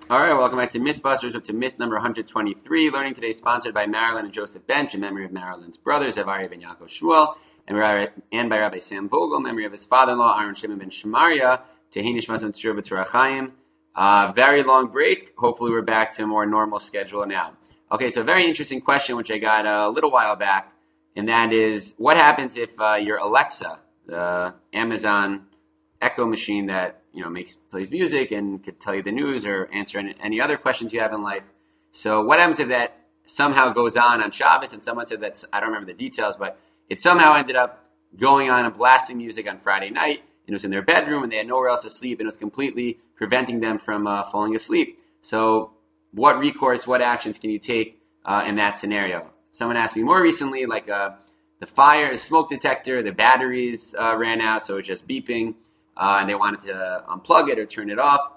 All right, welcome back to Mythbusters, up to myth number 123. Learning today is sponsored by Marilyn and Joseph Bench in memory of Marilyn's brothers, Avari ben Yaakov Shmuel, and by Rabbi Sam Vogel, memory of his father-in-law, Aaron Shimon ben Shemaria, Tehinish Mazon Tzur B'Torah Chaim. Very long break. Hopefully we're back to a more normal schedule now. Okay, so a very interesting question, which I got a little while back, and that is, what happens if your Alexa, the Amazon Echo machine that plays music and could tell you the news or answer any other questions you have in life. So what happens if that somehow goes on Shabbos? And someone said that, I don't remember the details, but it somehow ended up going on and blasting music on Friday night, and it was in their bedroom and they had nowhere else to sleep, and it was completely preventing them from falling asleep. So what recourse, what actions can you take in that scenario? Someone asked me more recently, like the fire, the smoke detector, the batteries ran out, so it was just beeping. And they wanted to unplug it or turn it off.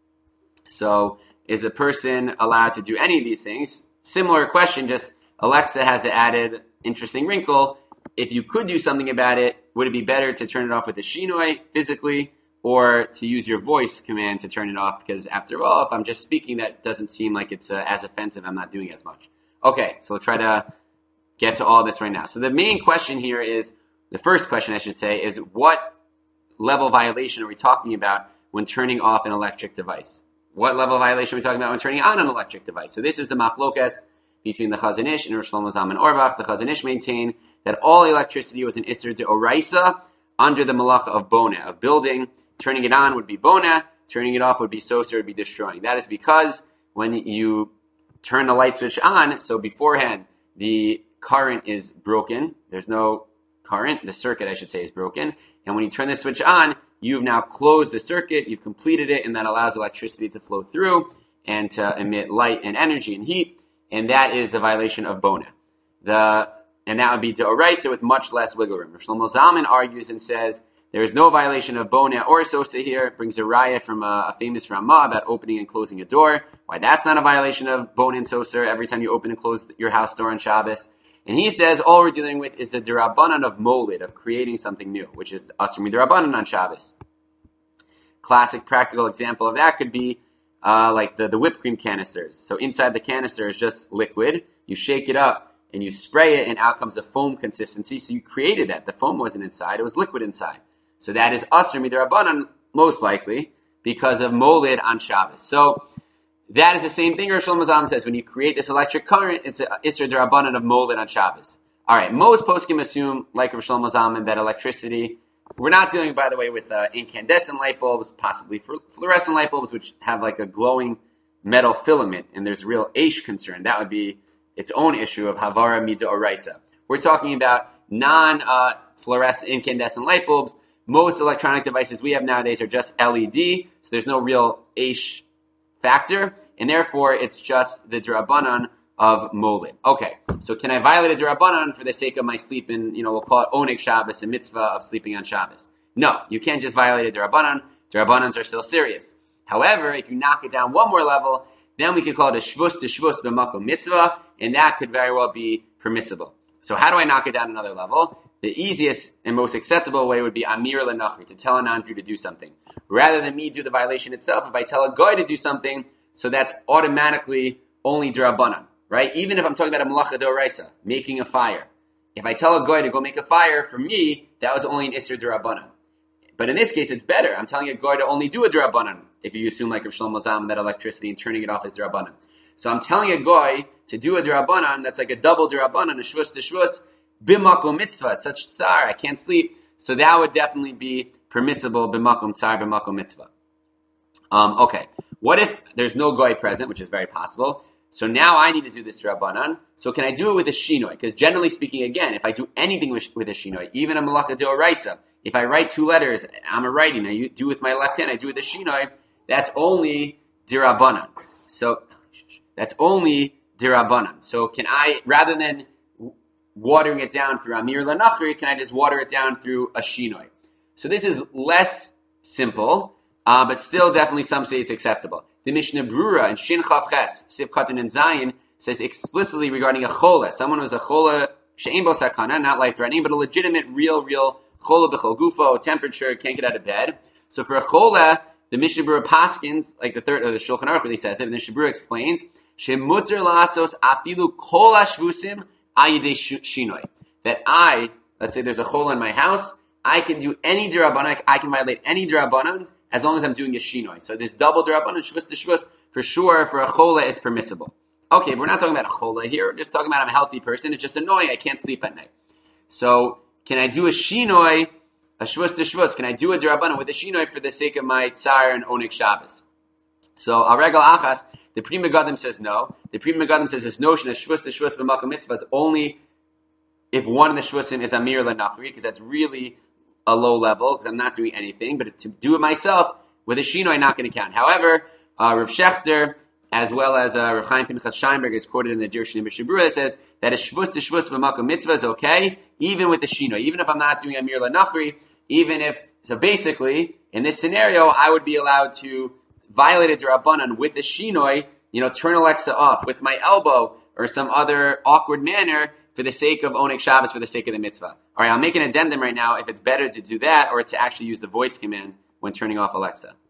So is a person allowed to do any of these things? Similar question, just Alexa has the added interesting wrinkle. If you could do something about it, would it be better to turn it off with a shinoi physically, or to use your voice command to turn it off? Because after all, if I'm just speaking, that doesn't seem like it's as offensive. I'm not doing as much. Okay, so we'll try to get to all this right now. So the main question here is, the first question I should say, is what level violation are we talking about when turning off an electric device? What level of violation are we talking about when turning on an electric device? So this is the machlokas between the Chazon Ish and Rosh Shlomo Zalman Auerbach. The Chazon Ish maintained that all electricity was an Isser de Oraisa under the malacha of bona, of building. Turning it on would be bona, turning it off would be soser, would be destroying. That is because when you turn the light switch on, so beforehand the current is broken, there's no current, the circuit I should say is broken, and when you turn the switch on, you've now closed the circuit, you've completed it, and that allows electricity to flow through and to emit light and energy and heat, and that is a violation of bona. And that would be deoraisa with much less wiggle room. Shlomo Zalman argues and says there is no violation of bona or sosa here. It brings a raya from a famous Ramah about opening and closing a door. Why that's not a violation of bona and sosa every time you open and close your house door on Shabbos. And he says all we're dealing with is the derabanan of molid, of creating something new, which is asur miderabanan on Shabbos. Classic practical example of that could be like the whipped cream canisters. So inside the canister is just liquid. You shake it up and you spray it, and out comes a foam consistency. So you created that. The foam wasn't inside. It was liquid inside. So that is asur miderabanan, most likely, because of molid on Shabbos. So that is the same thing Rosh Shlomo Zalman says. When you create this electric current, it's an Isser D'Rabbanan of molid on Shabbos. All right, most poskim assume, like Rosh Shlomo Zalman, that electricity, we're not dealing, by the way, with incandescent light bulbs, possibly fluorescent light bulbs, which have like a glowing metal filament, and there's real Aish concern. That would be its own issue of Havara Mida Oraisa. We're talking about non-fluorescent incandescent light bulbs. Most electronic devices we have nowadays are just LED, so there's no real Aish factor, and therefore it's just the D'Rabbanan of molid. Okay, so can I violate a D'Rabbanan for the sake of my sleep in, we'll call it Oneg Shabbos, a mitzvah of sleeping on Shabbos? No, you can't just violate a D'Rabbanan. D'Rabbanans are still serious. However, if you knock it down one more level, then we could call it a Shvus de Shvus b'makom mitzvah, and that could very well be permissible. So how do I knock it down another level? The easiest and most acceptable way would be Amir L'Nachri, to tell a non-Jew to do something. Rather than me do the violation itself, if I tell a guy to do something, so that's automatically only D'Rabbanan, right? Even if I'm talking about a Malacha D'Oraisa, making a fire. If I tell a guy to go make a fire, for me, that was only an Isser D'Rabbanan. But in this case, it's better. I'm telling a guy to only do a D'Rabbanan, if you assume like Rav Shlomo Zalman that electricity and turning it off is D'Rabbanan. So I'm telling a guy to do a D'Rabbanan, that's like a double D'Rabbanan, a Shvus to Shvus, B'makom mitzvah, it's such tsar, I can't sleep. So that would definitely be permissible, b'makom tsar, b'makom mitzvah. Okay, what if there's no goy present, which is very possible? So now I need to do this Rabbanan. So can I do it with a shinoi? Because generally speaking, again, if I do anything with a shinoi, even a malacha deoraisa, if I write two letters, I'm a writing, I do with my left hand, I do with a shinoi, that's only dirabanan. So that's only dirabanan. So can I, rather than watering it down through Amir L'Nachri, can I just water it down through a shinoi? So this is less simple, but still definitely some say it's acceptable. The Mishnah Brura in Shin Chav Ches, Siv Katan and Zayin, says explicitly regarding a chola. Someone who's a chola, she'ein bo sakana, not life-threatening, but a legitimate, real chola b'chol gufo, temperature, can't get out of bed. So for a chola, the Mishnah Berurah paskins, like the third, or the Shulchan Aruch really says it, and the Mishnah Berurah explains, shemuter lasos afilu kol hashvusim ayidei shinoi. That let's say there's a chol in my house, I can do any derabanan, I can violate any derabanan as long as I'm doing a shinoi. So this double derabanan, shvus to shvus, for sure, for a chola is permissible. Okay, but we're not talking about a chola here, we're just talking about I'm a healthy person, it's just annoying, I can't sleep at night. So, can I do a shinoi, a shvus to shvus? Can I do a derabanan with a shinoi for the sake of my tsar and onik Shabbos? So, al regal achas, the Pri Megadim says no. The Pri Megadim says this notion of shvus to shvus b'makom mitzvah is only if one of the shvusim is amir lenachri, because that's really a low level, because I'm not doing anything. But to do it myself with a shinoi, I'm not going to count. However, Rav Shechter, as well as Rav Chaim Pinchas Scheinberg, is quoted in the Dir Shnim B'Shabura, that says that a shvus to shvus b'makom mitzvah is okay, even with the shinoi, even if I'm not doing amir lenachri, so basically, in this scenario, I would be allowed to violate a derabanan with the shinoi, turn Alexa off with my elbow or some other awkward manner for the sake of onik Shabbos, for the sake of the mitzvah. All right, I'll make an addendum right now if it's better to do that or to actually use the voice command when turning off Alexa.